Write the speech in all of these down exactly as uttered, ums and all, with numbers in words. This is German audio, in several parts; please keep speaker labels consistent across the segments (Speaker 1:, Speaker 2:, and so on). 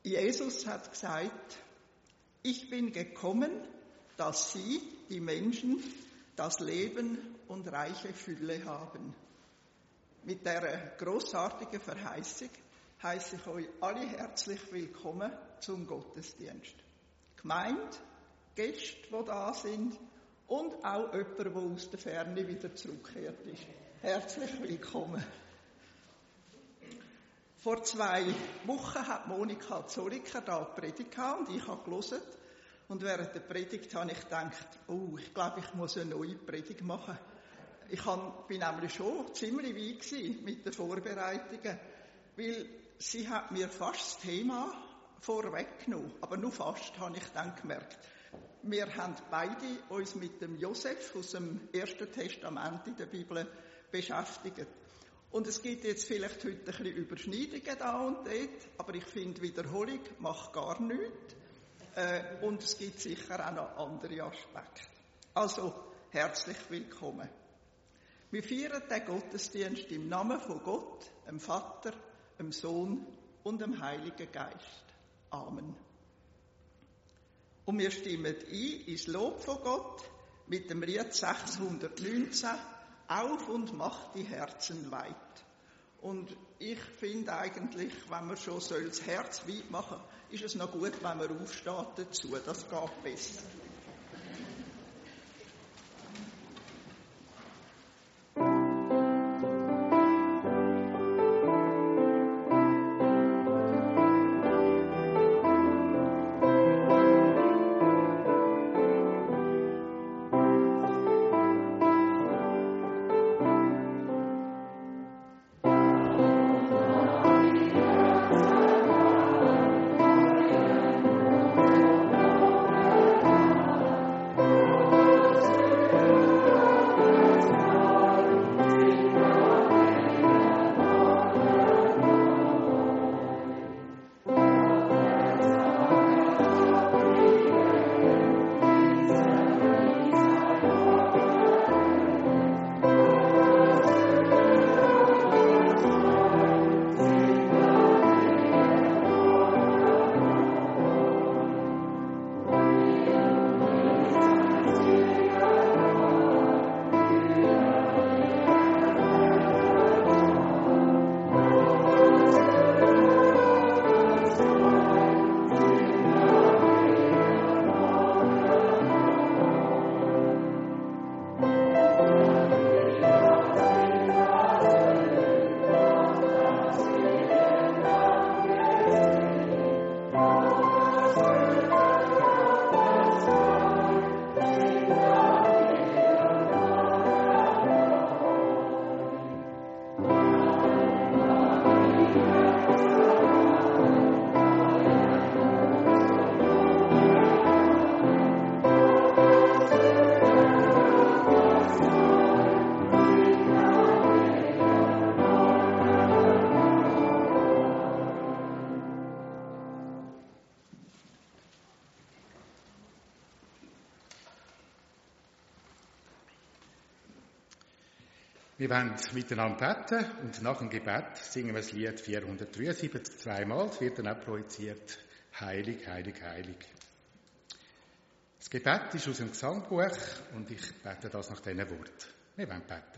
Speaker 1: Jesus hat gesagt, ich bin gekommen, dass Sie, die Menschen, das Leben und reiche Fülle haben. Mit dieser grossartigen Verheißung heisse ich euch alle herzlich willkommen zum Gottesdienst. Gemeinde, Gäste, die da sind und auch jemand, der aus der Ferne wieder zurückgekehrt ist. Herzlich willkommen. Vor zwei Wochen hat Monika Zolliker da die Predigt gehabt und ich habe gelesen. Und während der Predigt habe ich gedacht, oh, ich glaube, ich muss eine neue Predigt machen. Ich war nämlich schon ziemlich weit gewesen mit den Vorbereitungen, weil sie hat mir fast das Thema vorweggenommen. Aber nur fast, habe ich dann gemerkt. Wir haben beide uns mit dem Josef aus dem Ersten Testament in der Bibel beschäftigt. Und es gibt jetzt vielleicht heute ein bisschen Überschneidungen da und dort, aber ich finde, Wiederholung macht gar nichts. Äh, und es gibt sicher auch noch andere Aspekte. Also, herzlich willkommen. Wir feiern den Gottesdienst im Namen von Gott, dem Vater, dem Sohn und dem Heiligen Geist. Amen. Und wir stimmen ein ins Lob von Gott mit dem Lied sechshundertneunzehn, Auf und mach die Herzen weit. Und ich finde eigentlich, wenn man schon das Herz weit machen soll, ist es noch gut, wenn man aufsteht dazu. Das geht besser.
Speaker 2: Wir wollen miteinander beten und nach dem Gebet singen wir das Lied vierhundertdreiundsiebzig zweimal. Es wird dann auch projiziert. Heilig, heilig, heilig. Das Gebet ist aus dem Gesangbuch und ich bete das nach diesen Worten. Wir wollen beten.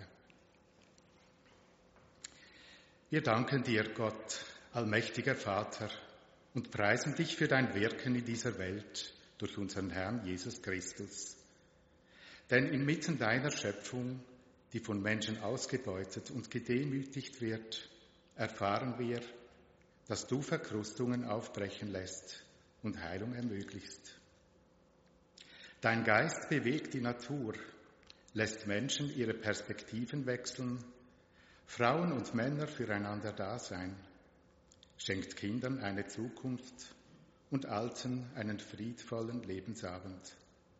Speaker 2: Wir danken dir, Gott, allmächtiger Vater, und preisen dich für dein Wirken in dieser Welt durch unseren Herrn Jesus Christus. Denn inmitten deiner Schöpfung, die von Menschen ausgebeutet und gedemütigt wird, erfahren wir, dass du Verkrustungen aufbrechen lässt und Heilung ermöglichst. Dein Geist bewegt die Natur, lässt Menschen ihre Perspektiven wechseln, Frauen und Männer füreinander da sein, schenkt Kindern eine Zukunft und Alten einen friedvollen Lebensabend.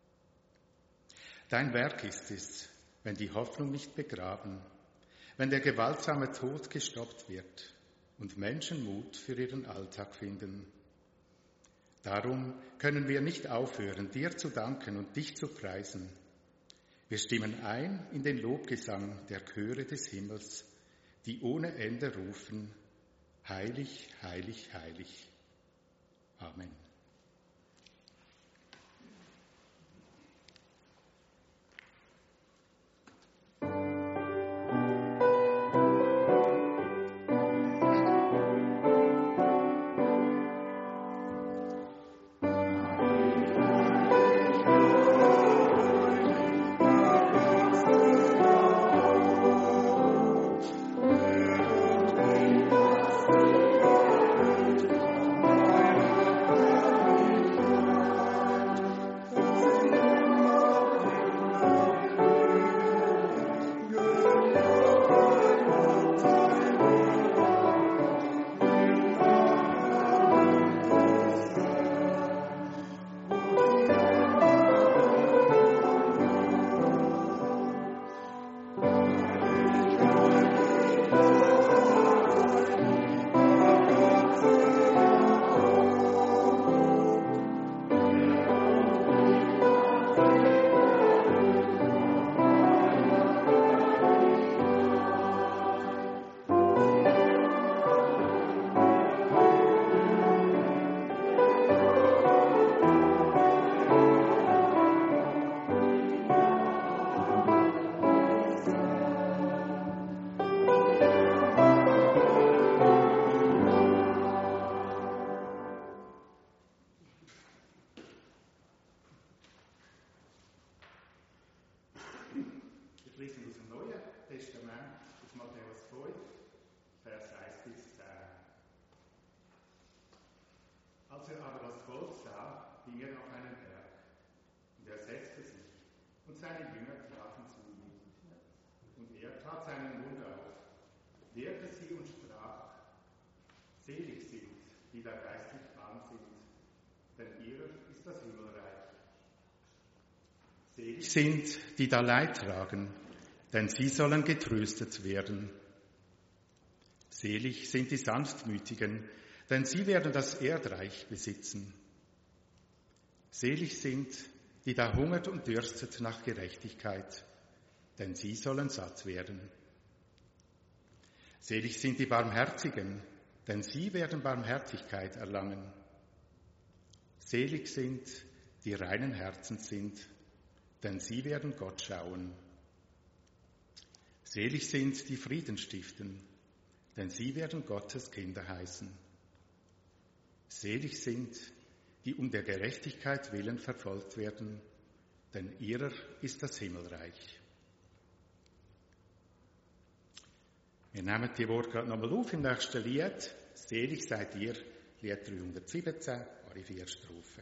Speaker 2: Dein Werk ist es, wenn die Hoffnung nicht begraben, wenn der gewaltsame Tod gestoppt wird und Menschen Mut für ihren Alltag finden. Darum können wir nicht aufhören, dir zu danken und dich zu preisen. Wir stimmen ein in den Lobgesang der Chöre des Himmels, die ohne Ende rufen, heilig, heilig, heilig. Amen. Sind, die da Leid tragen, denn sie sollen getröstet werden. Selig sind die Sanftmütigen, denn sie werden das Erdreich besitzen. Selig sind, die da hungert und dürstet nach Gerechtigkeit, denn sie sollen satt werden. Selig sind die Barmherzigen, denn sie werden Barmherzigkeit erlangen. Selig sind, die reinen Herzens sind, denn sie werden Gott schauen. Selig sind die Frieden stiften, denn sie werden Gottes Kinder heißen. Selig sind, die um der Gerechtigkeit willen verfolgt werden, denn ihrer ist das Himmelreich. Wir nehmen die Worte gerade nochmal auf im nächsten Lied. Selig seid ihr, Lied dreihundertsiebzehn, alle vier Strophen.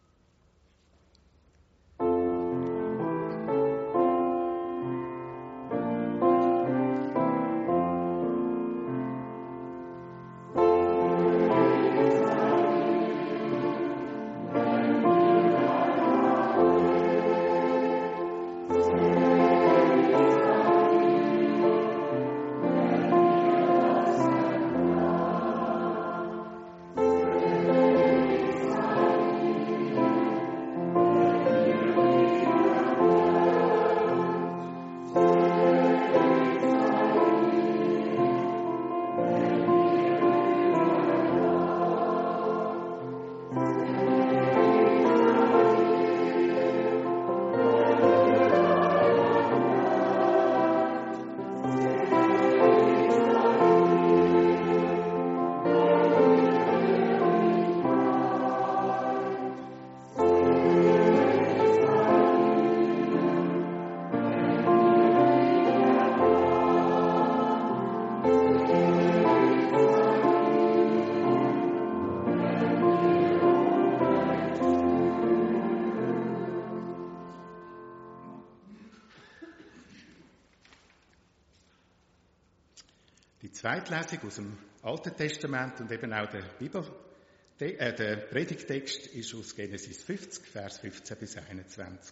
Speaker 2: Die Zweitlesung aus dem Alten Testament und eben auch der Bibel, äh, der Predigtext ist aus Genesis fünfzig, Vers fünfzehn bis einundzwanzig.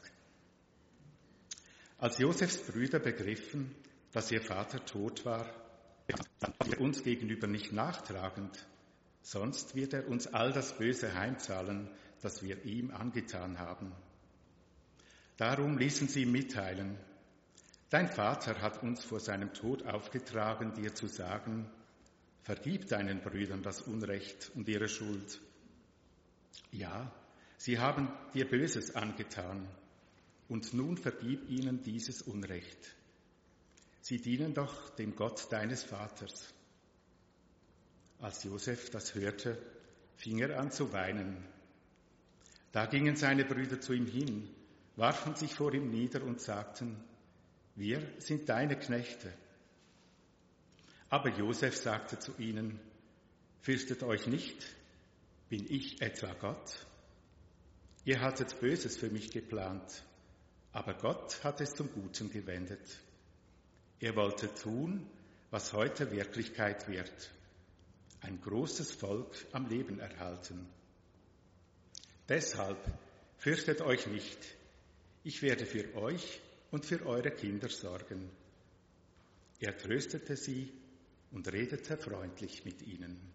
Speaker 2: Als Josefs Brüder begriffen, dass ihr Vater tot war, war er uns gegenüber nicht nachtragend, sonst wird er uns all das Böse heimzahlen, das wir ihm angetan haben. Darum ließen sie ihm mitteilen: Dein Vater hat uns vor seinem Tod aufgetragen, dir zu sagen: Vergib deinen Brüdern das Unrecht und ihre Schuld. Ja, sie haben dir Böses angetan, und nun vergib ihnen dieses Unrecht. Sie dienen doch dem Gott deines Vaters. Als Josef das hörte, fing er an zu weinen. Da gingen seine Brüder zu ihm hin, warfen sich vor ihm nieder und sagten: Wir sind deine Knechte. Aber Josef sagte zu ihnen: Fürchtet euch nicht, bin ich etwa Gott? Ihr hattet Böses für mich geplant, aber Gott hat es zum Guten gewendet. Er wollte tun, was heute Wirklichkeit wird: ein großes Volk am Leben erhalten. Deshalb fürchtet euch nicht, ich werde für euch und für eure Kinder sorgen. Er tröstete sie und redete freundlich mit ihnen.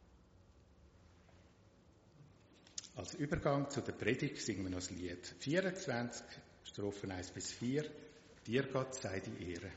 Speaker 2: Als Übergang zu der Predigt singen wir noch das Lied vierundzwanzig, Strophen eins bis vier. Dir Gott sei die Ehre.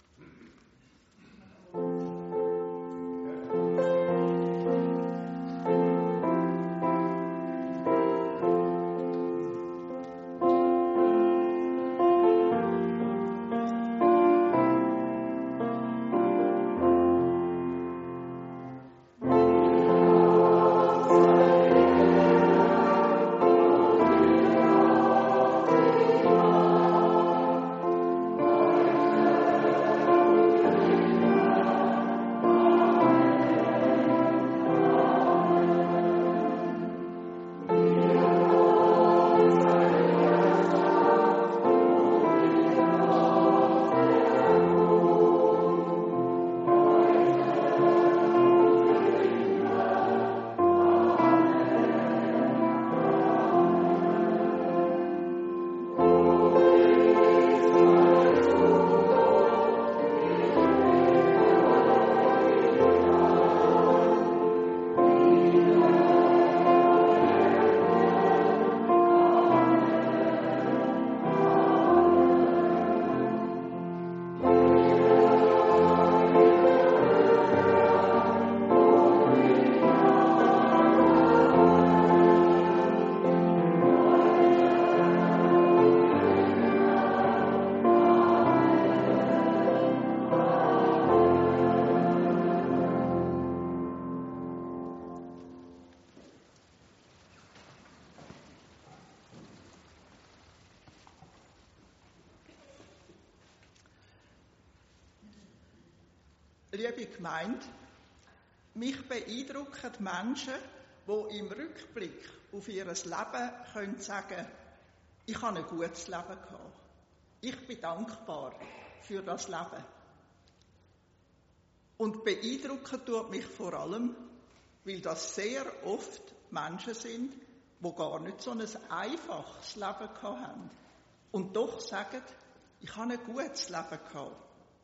Speaker 1: Liebe Gemeinde, mich beeindrucken Menschen, die im Rückblick auf ihr Leben können sagen, ich habe ein gutes Leben gehabt. Ich bin dankbar für das Leben. Und beeindrucken tut mich vor allem, weil das sehr oft Menschen sind, die gar nicht so ein einfaches Leben gehabt haben. Und doch sagen, ich habe ein gutes Leben gehabt.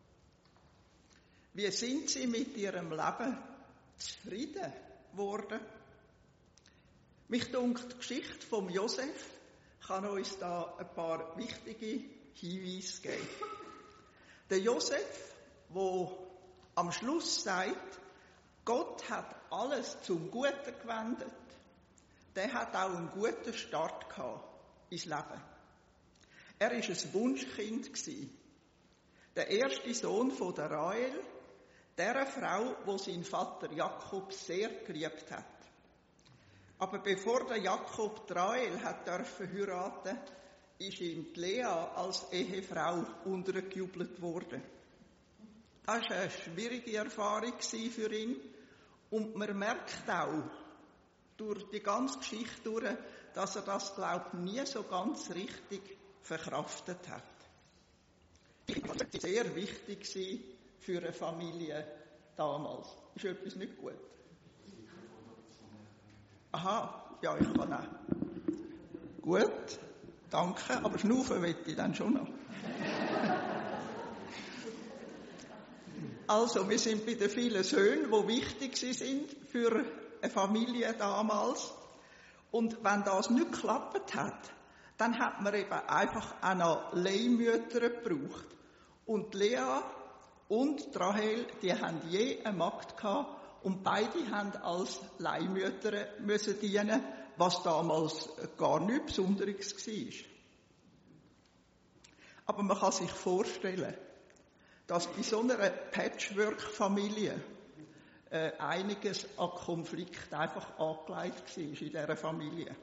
Speaker 1: Wie sind sie mit ihrem Leben zufrieden geworden? Mich dunkt die Geschichte von Josef kann uns da ein paar wichtige Hinweise geben. Der Josef, der am Schluss sagt, Gott hat alles zum Guten gewendet, der hat auch einen guten Start gehabt ins Leben. Er war ein Wunschkind. Der erste Sohn von der Rahel, der Frau, die sein Vater Jakob sehr geliebt hat. Aber bevor der Jakob die Rahel hat dürfen heiraten, ist ihm die Lea als Ehefrau untergejubelt worden. Das war eine schwierige Erfahrung für ihn. Und man merkt auch durch die ganze Geschichte durch, dass er das, glaube ich, nie so ganz richtig verkraftet hat. Das war sehr wichtig für eine Familie damals. Ist etwas nicht gut? Aha, ja, ich kann auch. Gut, danke, aber schnaufen möchte ich dann schon noch. Also, wir sind bei den vielen Söhnen, die wichtig sind für eine Familie damals. Und wenn das nicht geklappt hat, dann hat man eben einfach auch noch Leihmütter gebraucht. Und Lea und Rahel, die haben je eine Magd gehabt und beide haben als Leihmütter müssen dienen, was damals gar nichts Besonderes war. Aber man kann sich vorstellen, dass bei so einer Patchwork-Familie äh, einiges an Konflikt einfach angelegt war in dieser Familie.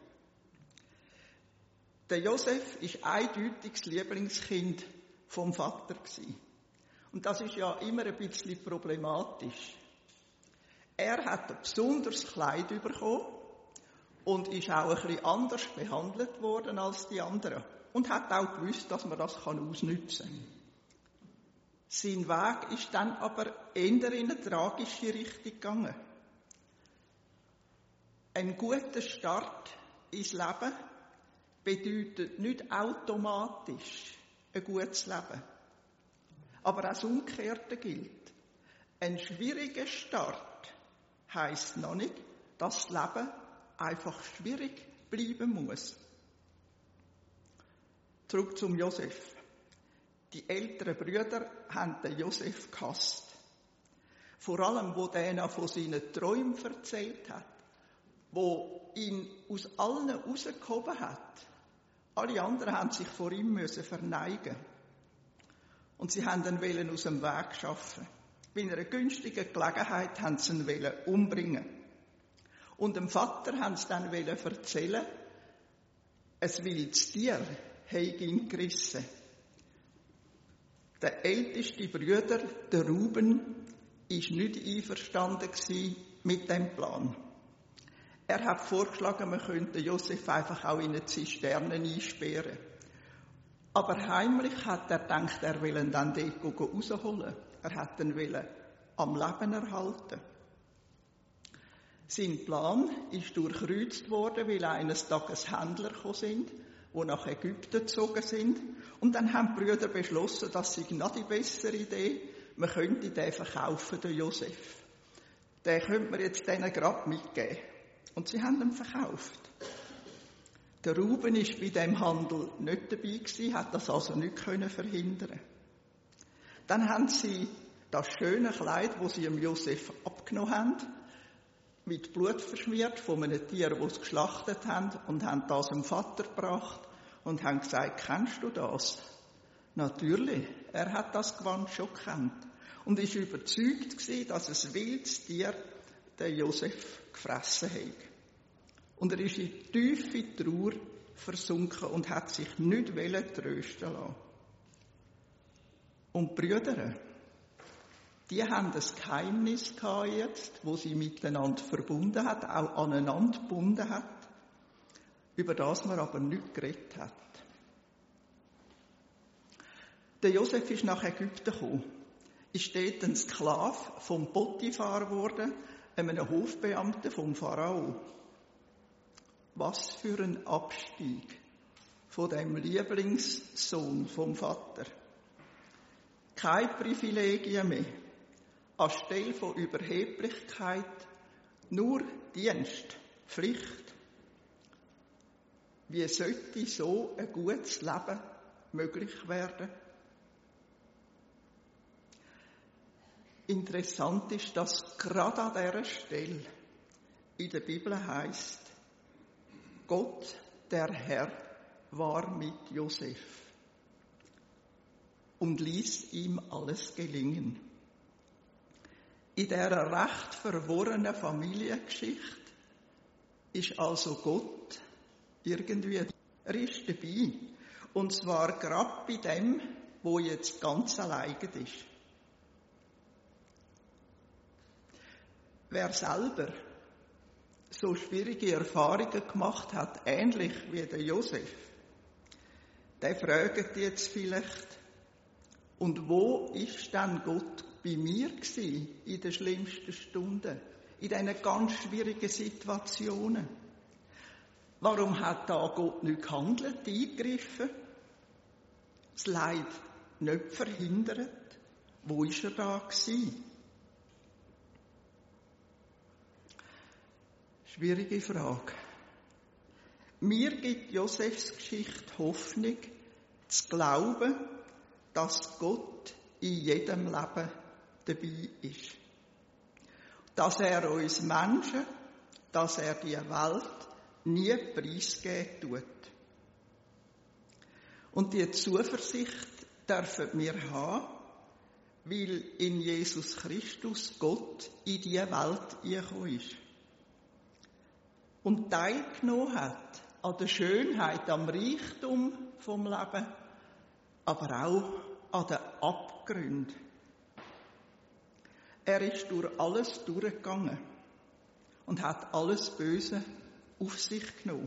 Speaker 1: Der Josef war eindeutig das Lieblingskind vom Vater gewesen. Und das ist ja immer ein bisschen problematisch. Er hat ein besonderes Kleid bekommen und ist auch ein bisschen anders behandelt worden als die anderen. Und hat auch gewusst, dass man das ausnutzen kann. Sein Weg ist dann aber eher in eine tragische Richtung gegangen. Ein guter Start ins Leben bedeutet nicht automatisch ein gutes Leben. Aber auch das Umgekehrte gilt. Ein schwieriger Start heisst noch nicht, dass das Leben einfach schwierig bleiben muss. Zurück zum Josef. Die älteren Brüder haben den Josef gehasst. Vor allem, wo der noch von seinen Träumen erzählt hat, wo ihn aus allen rausgehoben hat. Alle anderen haben sich vor ihm müssen verneigen. Und sie haben ihn wollen aus dem Weg schaffen. Bei einer günstigen Gelegenheit haben sie ihn wollen umbringen. Und dem Vater haben sie dann wollen erzählen, ein wildes Tier habe ihn gerissen. Der älteste Bruder, der Ruben, war nicht einverstanden mit dem Plan. Er hat vorgeschlagen, man könnte Josef einfach auch in eine Zisterne einsperren. Aber heimlich hat er gedacht, er will ihn dann dort rausholen. Er hat ihn wollen am Leben erhalten. Sein Plan ist durchkreuzt worden, weil eines Tages Händler gekommen sind, die nach Ägypten gezogen sind. Und dann haben die Brüder beschlossen, das sei noch die bessere Idee, man könnte den verkaufen, den Josef. Den könnte man jetzt denen gerade mitgeben. Und sie haben ihn verkauft. Der Ruben war bei diesem Handel nicht dabei gewesen, hat das also nicht verhindern können. Dann haben sie das schöne Kleid, das sie dem Josef abgenommen haben, mit Blut verschmiert von einem Tier, das sie geschlachtet haben, und haben das dem Vater gebracht und haben gesagt, kennst du das? Natürlich, er hat das Gewand schon gekannt und ist überzeugt gewesen, dass ein wildes Tier den Josef gefressen hat. Und er ist in tiefe Trauer versunken und hat sich nicht trösten lassen. Und die Brüder, die haben ein Geheimnis gehabt jetzt, wo sie miteinander verbunden hat, auch aneinander gebunden hat, über das man aber nicht geredet hat. Der Josef ist nach Ägypten gekommen, ist dort ein Sklave vom Potiphar geworden, einem Hofbeamten vom Pharao. Was für ein Abstieg von dem Lieblingssohn vom Vater. Keine Privilegien mehr. Anstelle von Überheblichkeit nur Dienst, Pflicht. Wie sollte so ein gutes Leben möglich werden? Interessant ist, dass gerade an dieser Stelle in der Bibel heißt, Gott, der Herr, war mit Josef und ließ ihm alles gelingen. In dieser recht verworrenen Familiengeschichte ist also Gott irgendwie, er ist dabei. Und zwar gerade bei dem, wo jetzt ganz allein ist. Wer selber so schwierige Erfahrungen gemacht hat, ähnlich wie der Josef, der fragt jetzt vielleicht, und wo ist denn Gott bei mir gewesen, in den schlimmsten Stunden, in diesen ganz schwierigen Situationen? Warum hat da Gott nicht gehandelt, eingegriffen, das Leid nicht verhindert? Wo ist er da gewesen? Schwierige Frage. Mir gibt Josefs Geschichte Hoffnung, zu glauben, dass Gott in jedem Leben dabei ist. Dass er uns Menschen, dass er die Welt nie preisgeben tut. Und diese Zuversicht dürfen wir haben, weil in Jesus Christus Gott in diese Welt gekommen ist und teilgenommen hat an der Schönheit, am Reichtum vom Leben, aber auch an den Abgründen. Er ist durch alles durchgegangen und hat alles Böse auf sich genommen.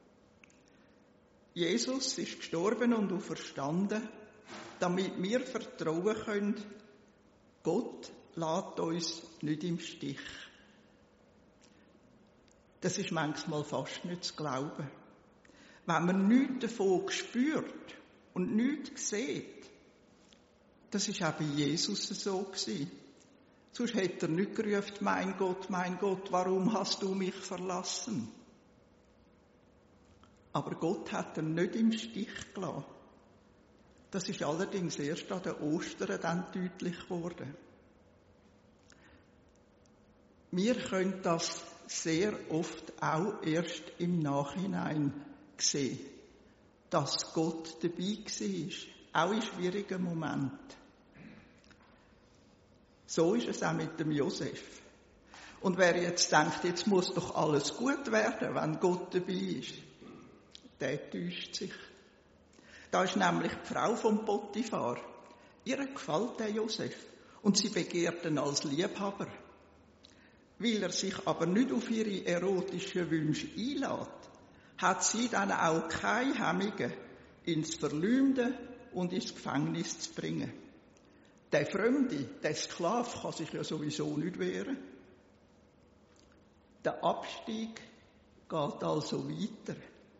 Speaker 1: Jesus ist gestorben und auferstanden, damit wir vertrauen können, Gott lässt uns nicht im Stich. Das ist manchmal fast nicht zu glauben. Wenn man nichts davon spürt und nichts sieht, das ist auch bei Jesus so gewesen. Sonst hätte er nicht gerufen, mein Gott, mein Gott, warum hast du mich verlassen? Aber Gott hat ihn nicht im Stich gelassen. Das ist allerdings erst an den Ostern dann deutlich geworden. Wir können das sehr oft auch erst im Nachhinein sehen, dass Gott dabei war, auch in schwierigen Momenten. So ist es auch mit dem Josef. Und wer jetzt denkt, jetzt muss doch alles gut werden, wenn Gott dabei ist, der täuscht sich. Da ist nämlich die Frau vom Potiphar. Ihr gefällt der Josef und sie begehrt ihn als Liebhaber. Weil er sich aber nicht auf ihre erotischen Wünsche einlässt, hat sie dann auch keine Hemmungen, ihn zu verleumden und ins Gefängnis zu bringen. Der Fremde, der Sklave, kann sich ja sowieso nicht wehren. Der Abstieg geht also weiter.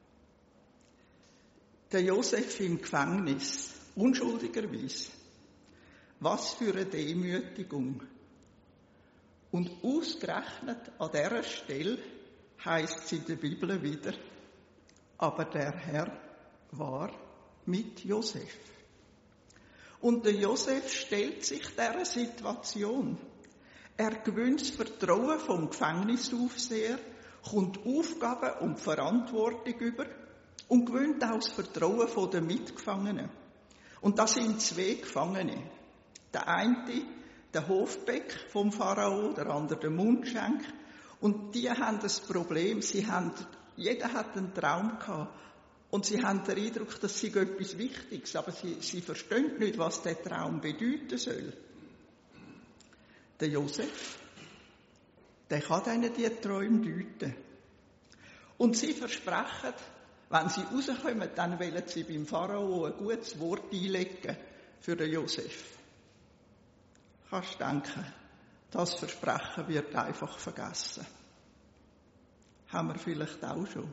Speaker 1: Der Josef im Gefängnis, unschuldigerweise. Was für eine Demütigung. Und ausgerechnet an dieser Stelle heisst es in der Bibel wieder, aber der Herr war mit Josef. Und der Josef stellt sich dieser Situation. Er gewinnt das Vertrauen vom Gefängnisaufseher, kommt Aufgaben und Verantwortung über und gewinnt auch das Vertrauen der Mitgefangenen. Und das sind zwei Gefangene. Der eine, der Hofbeck vom Pharao, der andere der Mundschenk. Und die haben das Problem, sie haben, jeder hat einen Traum gehabt. Und sie haben den Eindruck, das sei etwas Wichtiges, aber sie, sie verstehen nicht, was der Traum bedeuten soll. Der Josef, der kann ihnen die Träume deuten. Und sie versprechen, wenn sie rauskommen, dann wollen sie beim Pharao ein gutes Wort einlegen für den Josef. Kannst du denken, das Versprechen wird einfach vergessen. Haben wir vielleicht auch schon.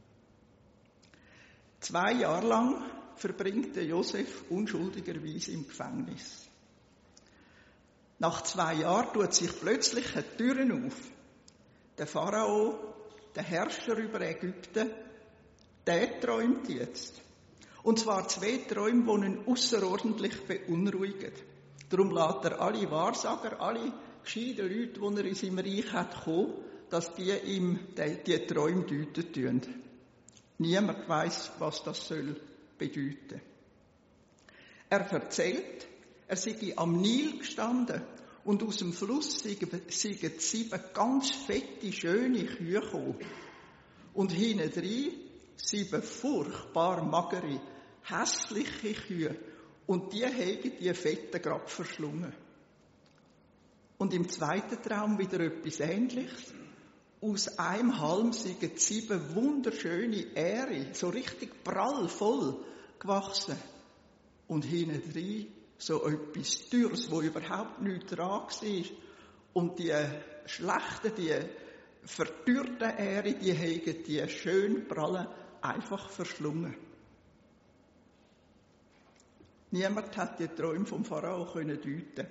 Speaker 1: Zwei Jahre lang verbringt der Josef unschuldigerweise im Gefängnis. Nach zwei Jahren tut sich plötzlich eine Tür auf. Der Pharao, der Herrscher über Ägypten, der träumt jetzt. Und zwar zwei Träume, die ihn ausserordentlich beunruhigen. Darum lässt er alle Wahrsager, alle gescheiten Leute, die er in seinem Reich hat, kommen, dass die ihm die, die Träume deuten tun. Niemand weiss, was das soll bedeuten. Er erzählt, er sei am Nil gestanden und aus dem Fluss seien sieben ganz fette, schöne Kühe gekommen. Und hintendrein sieben furchtbar magere, hässliche Kühe. Und die haben die Fette gerade verschlungen. Und im zweiten Traum wieder etwas Ähnliches. Aus einem Halm sind sieben wunderschöne Ähre, so richtig prallvoll gewachsen. Und hintendrein so etwas Dürres, wo überhaupt nichts dran war. Und die schlechten, die verdürrten Ähre, die haben die schön prallen einfach verschlungen. Niemand hat die Träume vom Pharao können deuten.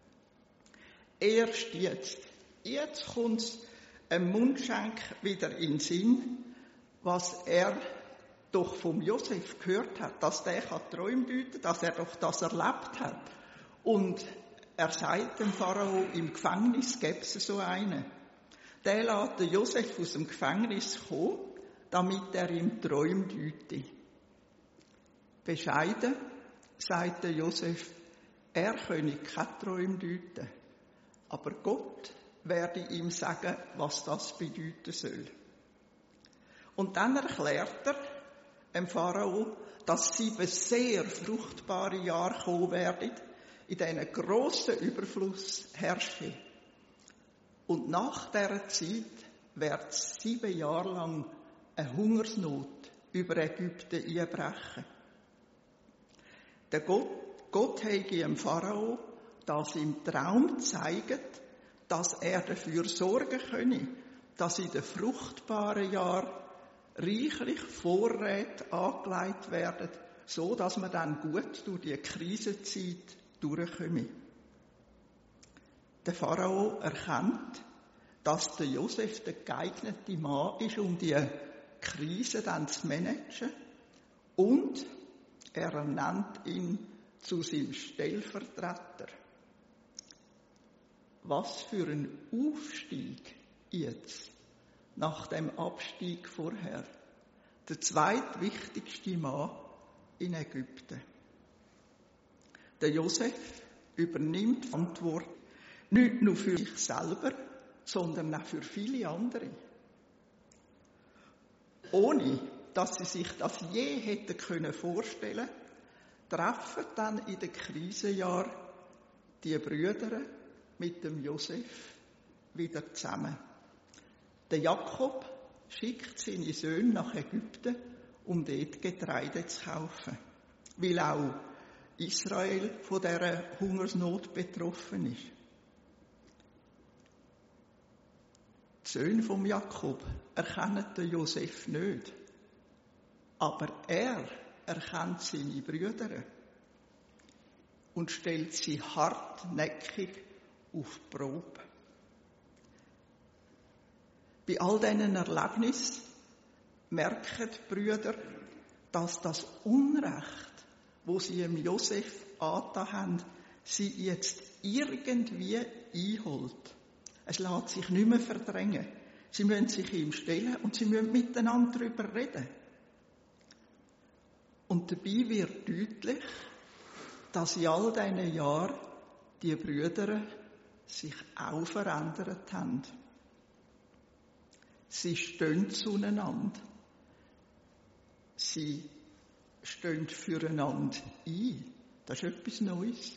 Speaker 1: Erst jetzt, jetzt kommt es einem Mundschenk wieder in den Sinn, was er doch vom Josef gehört hat, dass der Träume deuten kann, dass er doch das erlebt hat. Und er sagt dem Pharao, im Gefängnis gäbe es so einen. Der lässt den Josef aus dem Gefängnis kommen, damit er ihm Träume deute. Bescheiden sagte Josef, er könne keine Träume deuten, aber Gott werde ihm sagen, was das bedeuten soll. Und dann erklärt er dem Pharao, dass sieben sehr fruchtbare Jahre kommen werden, in denen grosser Überfluss herrsche. Und nach dieser Zeit wird sieben Jahre lang eine Hungersnot über Ägypten einbrechen. Der Gott, Gott habe dem Pharao das im Traum zeigt, dass er dafür sorgen könne, dass in den fruchtbaren Jahren reichlich Vorräte angelegt werden, so dass man dann gut durch die Krisenzeit durchkomme. Der Pharao erkennt, dass der Josef der geeignete Mann ist, um die Krise dann zu managen, und er ernennt ihn zu seinem Stellvertreter. Was für ein Aufstieg jetzt, nach dem Abstieg vorher. Der zweitwichtigste Mann in Ägypten. Der Josef übernimmt Verantwortung nicht nur für sich selber, sondern auch für viele andere. Ohne, dass sie sich das je hätten können vorstellen, treffen dann in den Krisenjahren die Brüder mit dem Josef wieder zusammen. Der Jakob schickt seine Söhne nach Ägypten, um dort Getreide zu kaufen, weil auch Israel von dieser Hungersnot betroffen ist. Die Söhne von Jakob erkennen den Josef nicht, aber er erkennt seine Brüder und stellt sie hartnäckig auf die Probe. Bei all diesen Erlebnissen merken die Brüder, dass das Unrecht, wo sie dem Josef angetan haben, sie jetzt irgendwie einholt. Es lässt sich nicht mehr verdrängen. Sie müssen sich ihm stellen und sie müssen miteinander darüber reden. Und dabei wird deutlich, dass in all diesen Jahren die Brüder sich auch verändert haben. Sie stehen zueinander. Sie stehen füreinander ein. Das ist etwas Neues.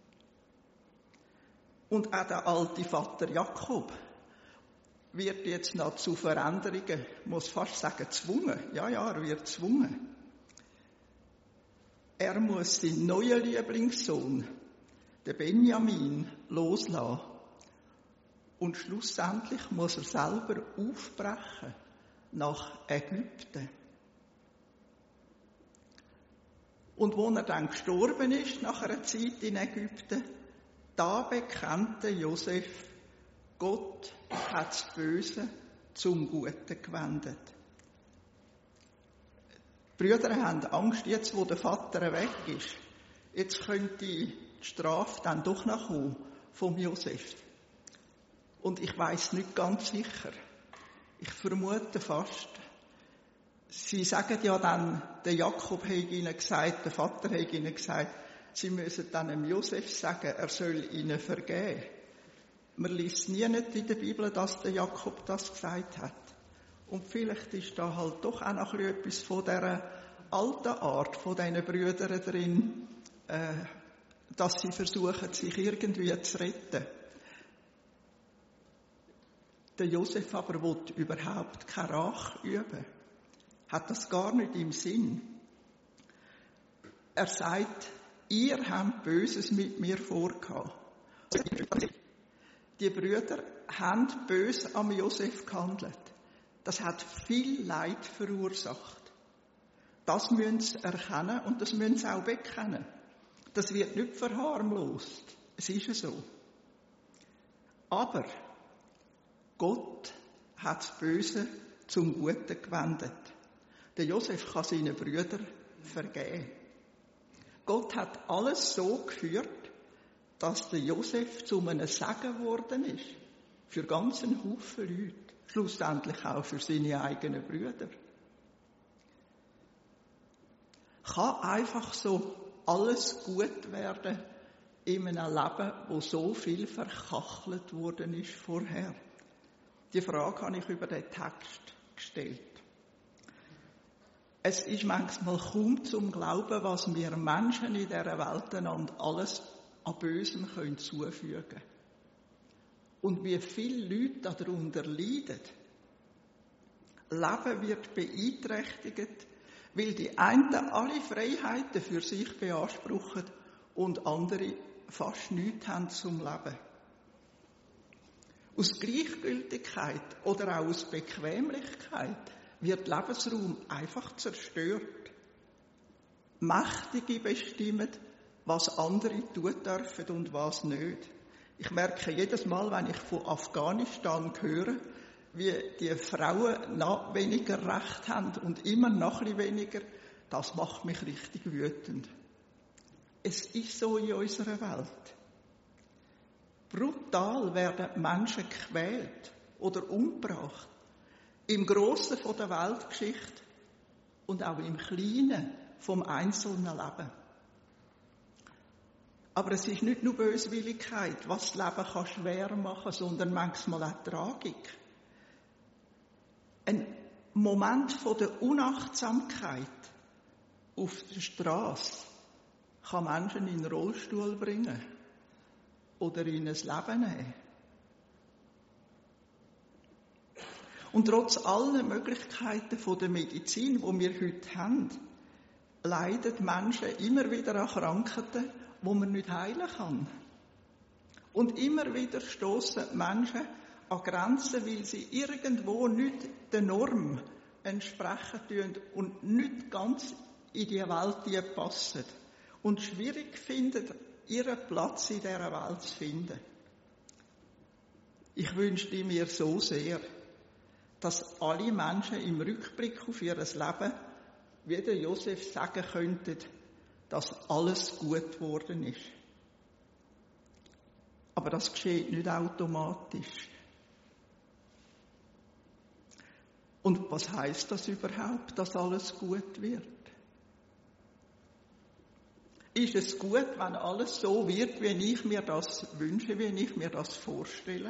Speaker 1: Und auch der alte Vater Jakob wird jetzt noch zu Veränderungen, muss fast sagen, gezwungen. Ja, ja, er wird gezwungen. Er muss seinen neuen Lieblingssohn, den Benjamin, loslassen. Und schlussendlich muss er selber aufbrechen nach Ägypten. Und wo er dann gestorben ist, nach einer Zeit in Ägypten, da bekannte Josef, Gott hat das Böse zum Guten gewendet. Die Brüder haben Angst, jetzt wo der Vater weg ist, jetzt könnte die Strafe dann doch noch kommen vom Josef. Und ich weiss nicht ganz sicher. Ich vermute fast. Sie sagen ja dann, der Jakob hat ihnen gesagt, der Vater hat ihnen gesagt, sie müssen dann dem Josef sagen, er soll ihnen vergeben. Man liest nie nicht in der Bibel, dass der Jakob das gesagt hat. Und vielleicht ist da halt doch auch noch etwas von dieser alten Art, von diesen Brüdern drin, äh, dass sie versuchen, sich irgendwie zu retten. Der Josef aber will überhaupt keine Rache üben. Hat das gar nicht im Sinn. Er sagt, ihr habt Böses mit mir vorgehabt. Die Brüder haben böse am Josef gehandelt. Das hat viel Leid verursacht. Das müssen sie erkennen und das müssen sie auch bekennen. Das wird nicht verharmlost. Es ist so. Aber Gott hat das Böse zum Guten gewendet. Der Josef kann seinen Brüdern vergeben. Gott hat alles so geführt, dass der Josef zu einem Segen geworden ist. Für ganzen Haufen Leute. Schlussendlich auch für seine eigenen Brüder. Kann einfach so alles gut werden in einem Leben, wo so viel verkachelt worden ist vorher? Die Frage habe ich über den Text gestellt. Es ist manchmal kaum zum Glauben, was wir Menschen in dieser Welt einander alles an Bösem können zufügen können. Und wie viele Leute darunter leiden. Leben wird beeinträchtigt, weil die einen alle Freiheiten für sich beanspruchen und andere fast nichts haben zum Leben. Aus Gleichgültigkeit oder auch aus Bequemlichkeit wird Lebensraum einfach zerstört. Mächtige bestimmen, was andere tun dürfen und was nicht. Ich merke jedes Mal, wenn ich von Afghanistan höre, wie die Frauen noch weniger Recht haben und immer noch ein bisschen weniger, das macht mich richtig wütend. Es ist so in unserer Welt. Brutal werden Menschen gequält oder umgebracht. Im Grossen von der Weltgeschichte und auch im Kleinen vom einzelnen Leben. Aber es ist nicht nur Böswilligkeit, was das Leben kann schwer machen kann, sondern manchmal auch Tragik. Ein Moment von der Unachtsamkeit auf der Straße kann Menschen in einen Rollstuhl bringen oder in ein Leben nehmen. Und trotz aller Möglichkeiten von der Medizin, die wir heute haben, leiden Menschen immer wieder an Krankheiten, die man nicht heilen kann. Und immer wieder stoßen Menschen an Grenzen, weil sie irgendwo nicht der Norm entsprechen tun und nicht ganz in die Welt passen. Und schwierig finden, ihren Platz in dieser Welt zu finden. Ich wünschte mir so sehr, dass alle Menschen im Rückblick auf ihr Leben, wie der Josef sagen könnten, dass alles gut geworden ist. Aber das geschieht nicht automatisch. Und was heißt das überhaupt, dass alles gut wird? Ist es gut, wenn alles so wird, wie ich mir das wünsche, wie ich mir das vorstelle?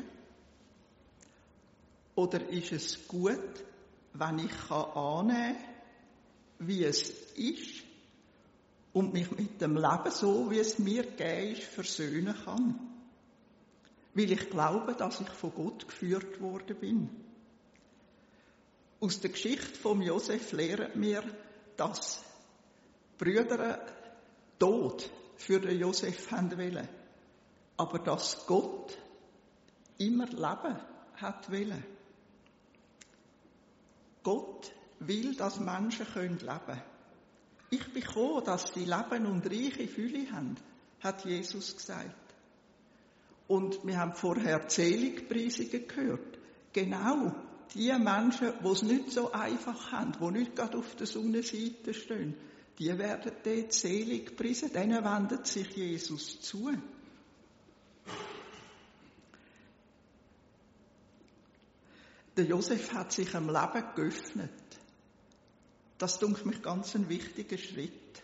Speaker 1: Oder ist es gut, wenn ich annehmen kann, wie es ist und mich mit dem Leben so, wie es mir gegeben ist, versöhnen kann? Weil ich glaube, dass ich von Gott geführt worden bin. Aus der Geschichte von Josef lernen wir, dass die Brüder Tod für den Josef wollten, aber dass Gott immer Leben hat wollen. Gott will, dass Menschen leben können. Ich bin gekommen, dass sie Leben und reiche Fülle haben, hat Jesus gesagt. Und wir haben vorher Seligpreisungen gehört. Genau die Menschen, die es nicht so einfach haben, die nicht gerade auf der Sonnenseite stehen, die werden dort selig gepriesen, denen wendet sich Jesus zu. Der Josef hat sich am Leben geöffnet. Das dünkt mich ganz ein wichtiger Schritt.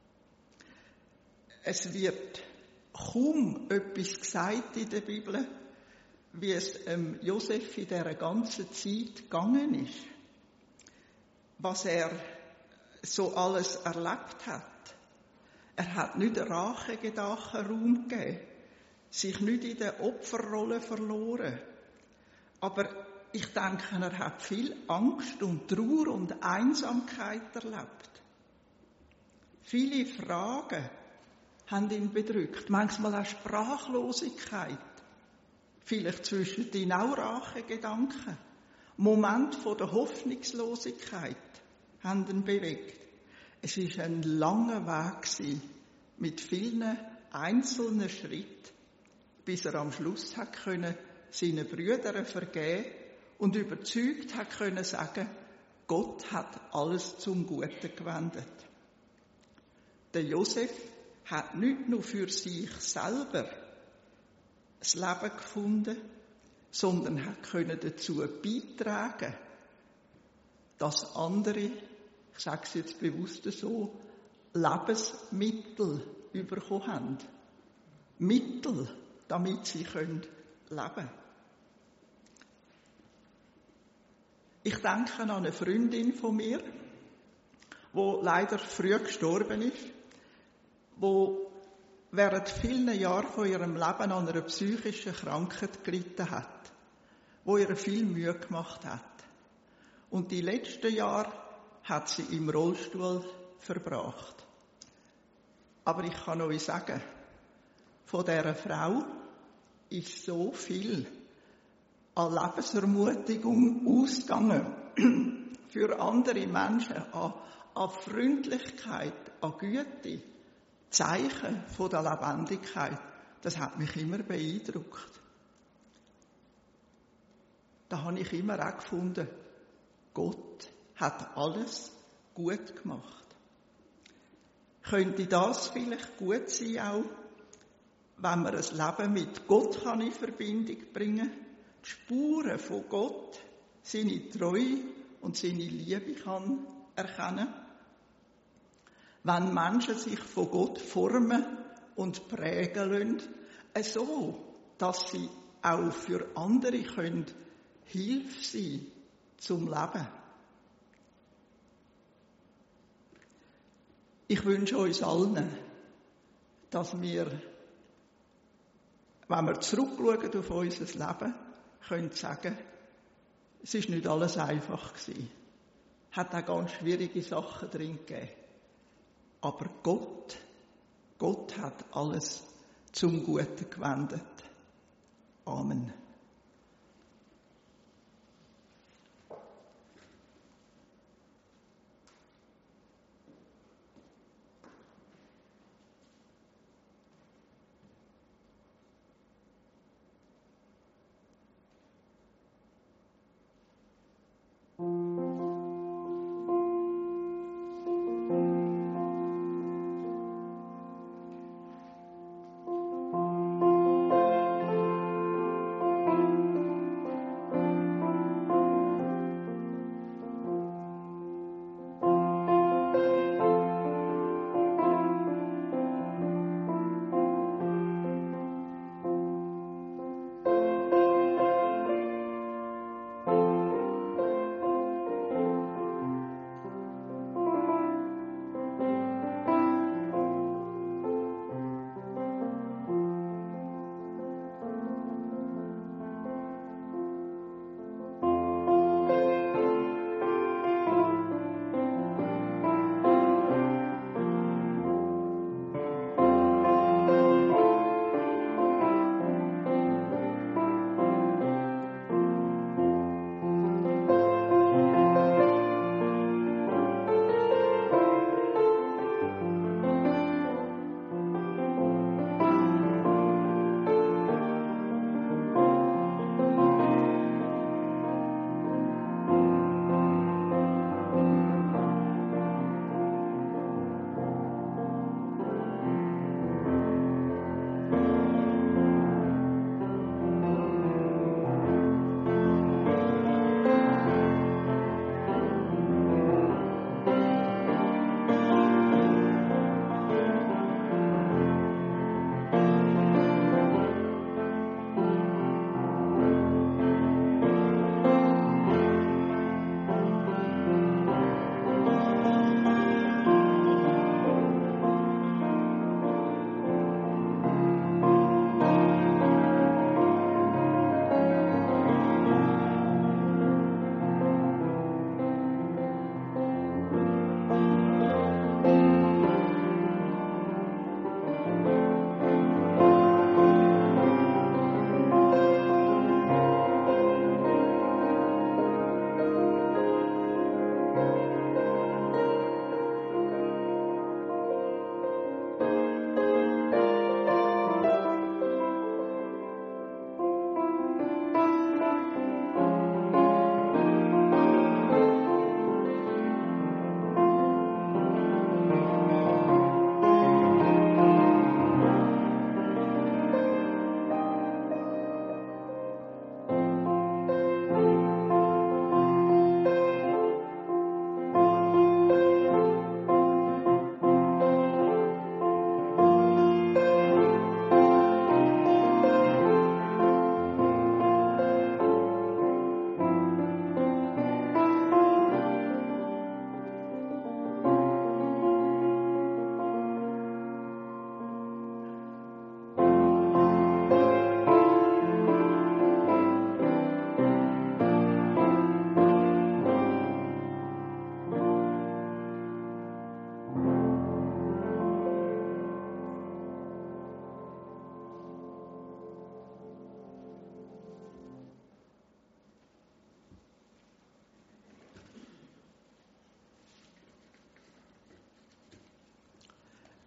Speaker 1: Es wird kaum etwas gesagt in der Bibel, wie es ähm, Josef in dieser ganzen Zeit gegangen ist. Was er so alles erlebt hat. Er hat nicht Rachegedanken Raum gegeben, sich nicht in der Opferrolle verloren. Aber ich denke, er hat viel Angst und Trauer und Einsamkeit erlebt. Viele Fragen haben ihn bedrückt, manchmal auch Sprachlosigkeit. Vielleicht zwischen den auch Rachegedanken. Moment von der Hoffnungslosigkeit haben ihn bewegt. Es war ein langer Weg mit vielen einzelnen Schritten, bis er am Schluss hat können, seinen Brüdern vergeben und überzeugt hat können sagen, Gott hat alles zum Guten gewendet. Der Josef hat nicht nur für sich selber das Leben gefunden, sondern hat können dazu beitragen, dass andere, ich sage es jetzt bewusst so, Lebensmittel bekommen haben. Mittel, damit sie leben können. Ich denke an eine Freundin von mir, die leider früh gestorben ist, die während vielen Jahren von ihrem Leben an einer psychischen Krankheit gelitten hat, die ihr viel Mühe gemacht hat. Und die letzten Jahre hat sie im Rollstuhl verbracht. Aber ich kann euch sagen, von dieser Frau ist so viel an Lebensermutigung ausgegangen. Für andere Menschen, an, an Freundlichkeit, an Güte, Zeichen von der Lebendigkeit. Das hat mich immer beeindruckt. Da habe ich immer auch gefunden, Gott hat alles gut gemacht. Könnte das vielleicht gut sein, auch wenn man ein Leben mit Gott kann in Verbindung bringen kann, die Spuren von Gott, seine Treue und seine Liebe kann erkennen. Wenn Menschen sich von Gott formen und prägen lassen, so, dass sie auch für andere können Hilfe sein zum Leben. Ich wünsche uns allen, dass wir, wenn wir zurückschauen auf unser Leben, können sagen, es ist nicht alles einfach gewesen. Es hat auch ganz schwierige Sachen drin gegeben. Aber Gott, Gott hat alles zum Guten gewendet. Amen.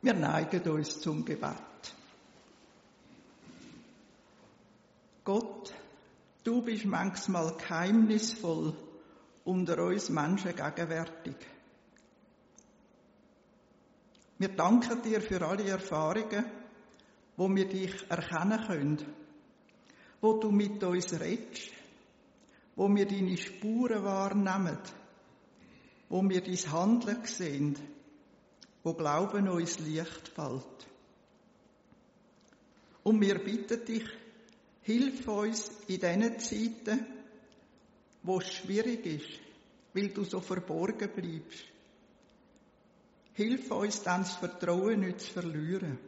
Speaker 1: Wir neigen uns zum Gebet. Gott, du bist manchmal geheimnisvoll unter uns Menschen gegenwärtig. Wir danken dir für alle Erfahrungen, wo wir dich erkennen können, wo du mit uns redest, wo wir deine Spuren wahrnehmen, wo wir dein Handeln sehen, wo Glauben uns Licht fällt. Und wir bitten dich, hilf uns in diesen Zeiten, wo es schwierig ist, weil du so verborgen bleibst. Hilf uns dann, das Vertrauen nicht zu verlieren.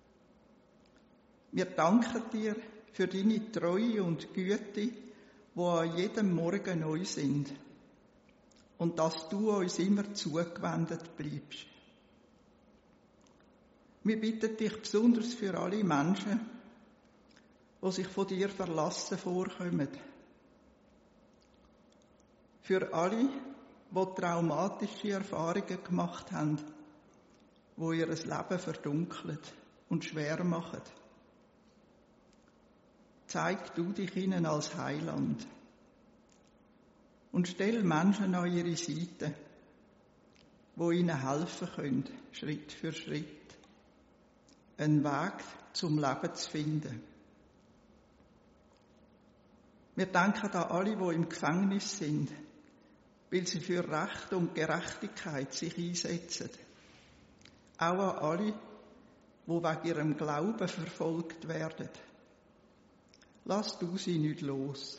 Speaker 1: Wir danken dir für deine Treue und Güte, die an jedem Morgen neu sind. Und dass du uns immer zugewendet bleibst. Wir bitten dich besonders für alle Menschen, die sich von dir verlassen vorkommen. Für alle, die traumatische Erfahrungen gemacht haben, die ihr Leben verdunkeln und schwer machen. Zeig du dich ihnen als Heiland und stell Menschen an ihre Seite, die ihnen helfen können, Schritt für Schritt, einen Weg zum Leben zu finden. Wir danken an alle, die im Gefängnis sind, weil sie für Recht und Gerechtigkeit sich einsetzen. Auch an alle, die wegen ihrem Glauben verfolgt werden. Lass du sie nicht los.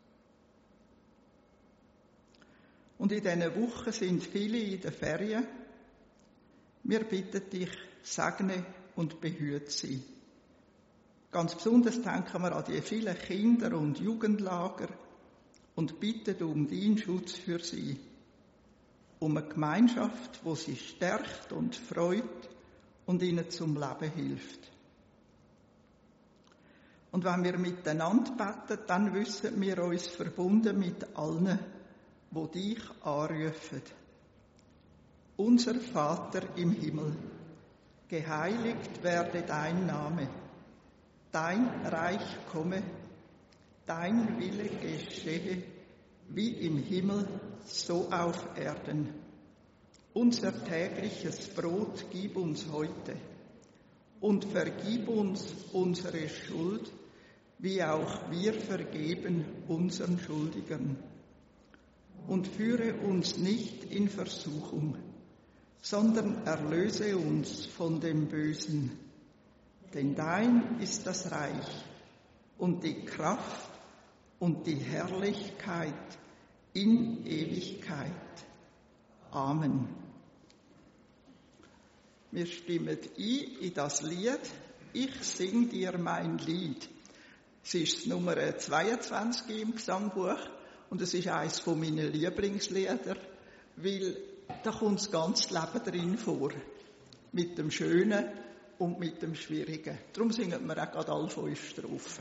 Speaker 1: Und in diesen Wochen sind viele in den Ferien. Wir bitten dich, segne und behüte sie. Ganz besonders denken wir an die vielen Kinder- und Jugendlager und bitten um deinen Schutz für sie. Um eine Gemeinschaft, wo sie stärkt und freut und ihnen zum Leben hilft. Und wenn wir miteinander beten, dann wissen wir uns verbunden mit allen, die dich anrufen. Unser Vater im Himmel, geheiligt werde dein Name, dein Reich komme, dein Wille geschehe, wie im Himmel, so auf Erden. Unser tägliches Brot gib uns heute und vergib uns unsere Schuld, wie auch wir vergeben unseren Schuldigern. Und führe uns nicht in Versuchung, sondern erlöse uns von dem Bösen. Denn dein ist das Reich und die Kraft und die Herrlichkeit in Ewigkeit. Amen. Wir stimmen ein in das Lied «Ich sing dir mein Lied». Es ist Nummer zweiundzwanzig im Gesangbuch und es ist eines von meinen Lieblingslieder, weil da kommt das ganze Leben drin vor. Mit dem Schönen und mit dem Schwierigen. Darum singen wir auch gerade alle fünf Strophen.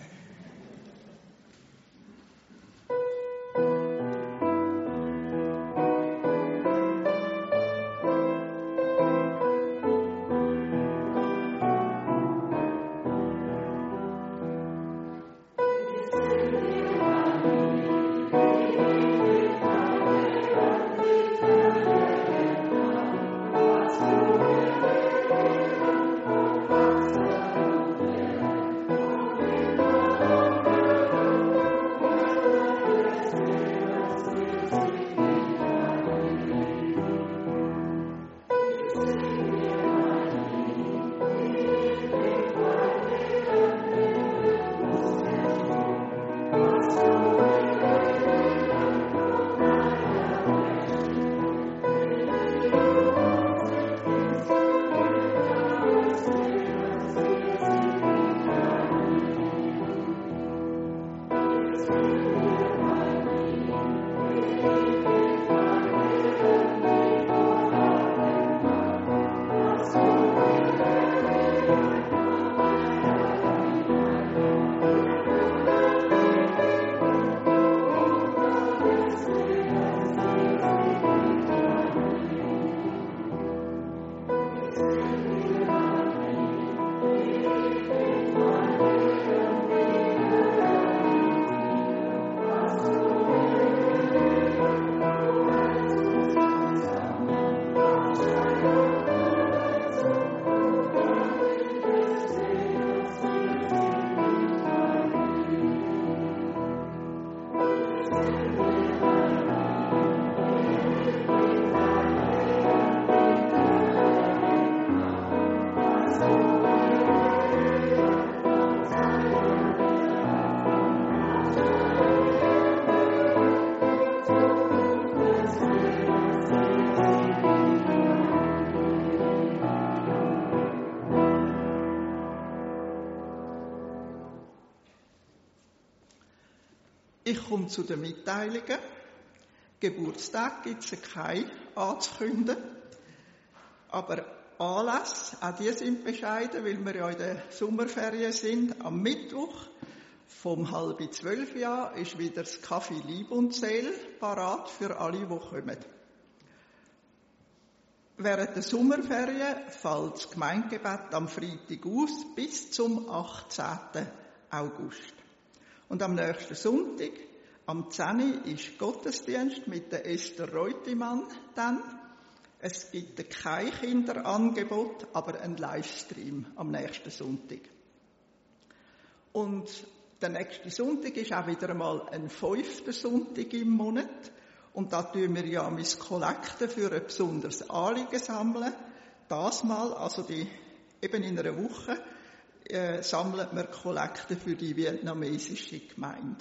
Speaker 3: Thank you.
Speaker 1: Ich komme zu den Mitteilungen. Geburtstag gibt es keine anzukündigen. Aber Anlässe, auch die sind bescheiden, weil wir ja in den Sommerferien sind. Am Mittwoch vom halb zwölf Jahr ist wieder das Kaffee Lieb und Seele parat für alle, die kommen. Während der Sommerferien fällt das Gemeindegebet am Freitag aus bis zum achtzehnten August. Und am nächsten Sonntag, am zehnten ist Gottesdienst mit der Esther Reutemann dann. Es gibt kein Kinderangebot, aber ein Livestream am nächsten Sonntag. Und der nächste Sonntag ist auch wieder einmal ein fünfter Sonntag im Monat. Und da tun wir ja mit Kollekten für ein besonderes Anliegen sammeln. Das Mal, also die, eben in einer Woche, äh, sammeln wir Kollekten für die vietnamesische Gemeinde.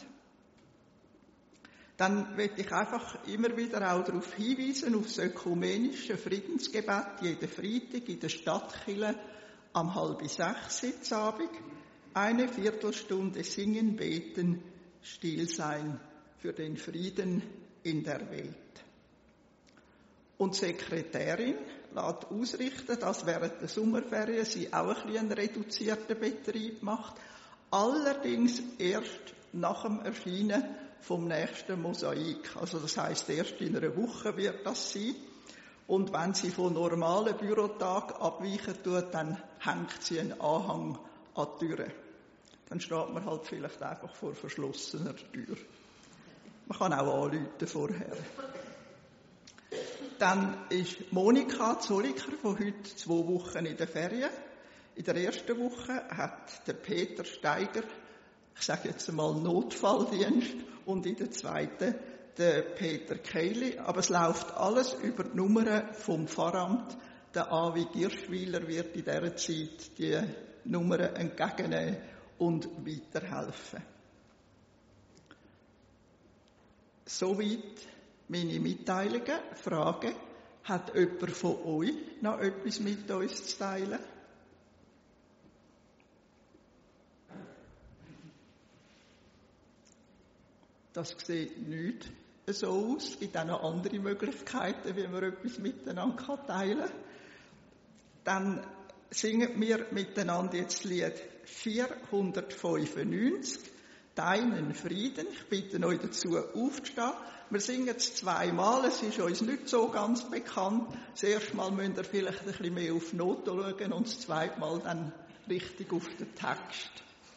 Speaker 1: Dann möchte ich einfach immer wieder auch darauf hinweisen, auf das ökumenische Friedensgebet jeden Freitag in der Stadtkirche am halb sechs am Abend. Eine Viertelstunde singen, beten, still sein für den Frieden in der Welt. Und die Sekretärin lässt ausrichten, dass während der Sommerferien sie auch ein bisschen einen reduzierten Betrieb macht. Allerdings erst nach dem Erscheinen vom nächsten Mosaik. Also das heisst, erst in einer Woche wird das sein. Und wenn sie von normalen Bürotag abweichen tut, dann hängt sie einen Anhang an die Türe. Dann steht man halt vielleicht einfach vor verschlossener Tür. Man kann auch anrufen vorher. Dann ist Monika Zolliker von heute zwei Wochen in der Ferien. In der ersten Woche hat der Peter Steiger, ich sage jetzt einmal Notfalldienst, und in der zweiten der Peter Keili. Aber es läuft alles über die Nummern vom Pfarramt. Der Avi Girschwiler wird in dieser Zeit die Nummern entgegennehmen und weiterhelfen. Soweit meine Mitteilungen. Frage: Hat jemand von euch noch etwas mit uns zu teilen? Das sieht nicht so aus. Es gibt auch noch andere Möglichkeiten, wie man etwas miteinander teilen kann. Dann singen wir miteinander jetzt das Lied vierhundertfünfundneunzig, Deinen Frieden. Ich bitte euch dazu aufzustehen. Wir singen es zweimal, es ist uns nicht so ganz bekannt. Das erste Mal müsst ihr vielleicht ein bisschen mehr auf die Noten schauen und das zweite Mal dann richtig auf den Text.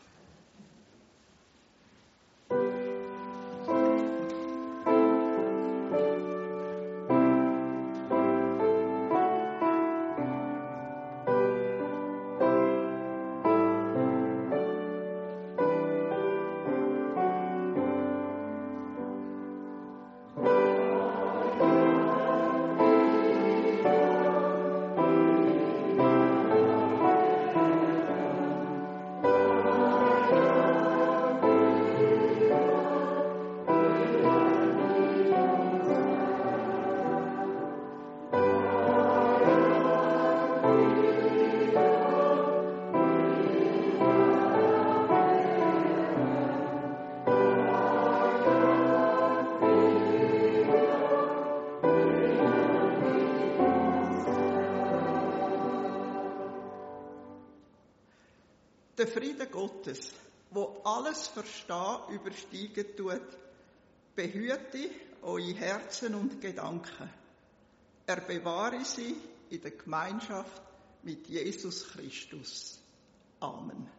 Speaker 1: Der Friede Gottes, wo alles Verstehen übersteigen tut, behüte eure Herzen und Gedanken. Er bewahre sie in der Gemeinschaft mit Jesus Christus. Amen.